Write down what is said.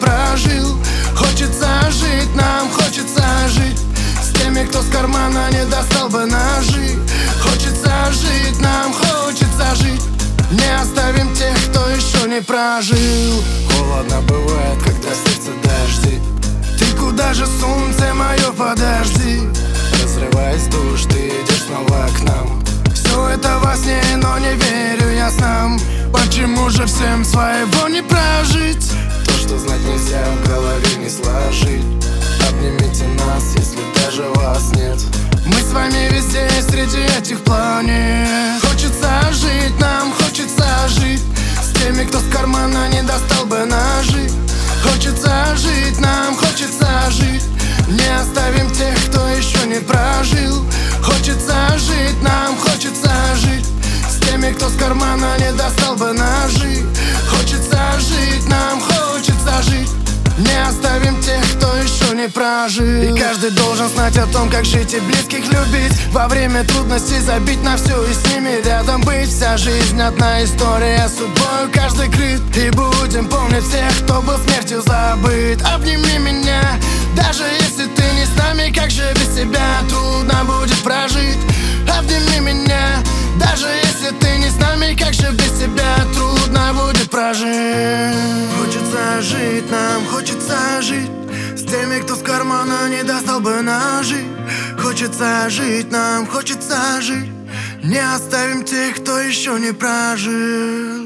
прожил. Хочется жить, нам хочется жить с теми, кто с кармана не достал бы ножи. Хочется жить, нам хочется жить. Не оставим тех, кто еще не прожил. Холодно бывает, когда в сердце дожди. Ты куда же, солнце мое, подожди. Разрываясь душ, ты идешь снова к нам. Все это во сне, но не верю я снам. Почему же всем своего не прожить? То, что знать нельзя, в голове не сложить. Обнимите нас, если даже вас нет. Мы с вами везде, среди этих планет. Хочется жить, нам хочется жить с теми, кто с кармана не достал бы ножи. Хочется жить, нам хочется жить. Не оставим тех, кто еще не прожил. Хочется жить, нам хочется жить с теми, кто с кармана не достал бы ножи. Хочется жить, нам хочется жить. Не оставим тех, кто еще не прожил. И каждый должен знать о том, как жить и близких любить. Во время трудностей забить на все и с ними рядом быть. Вся жизнь одна история, судьбою каждый крыт. И будем помнить всех, кто был смертью забыт. Обними меня, даже если ты не с нами. Как же без тебя трудно будет прожить. Обними меня, даже если ты не с нами. Как же без тебя трудно будет прожить. Хочется жить, нам хочется жить с теми, кто с кармана не достал бы ножи. Хочется жить, нам хочется жить. Не оставим тех, кто еще не прожил.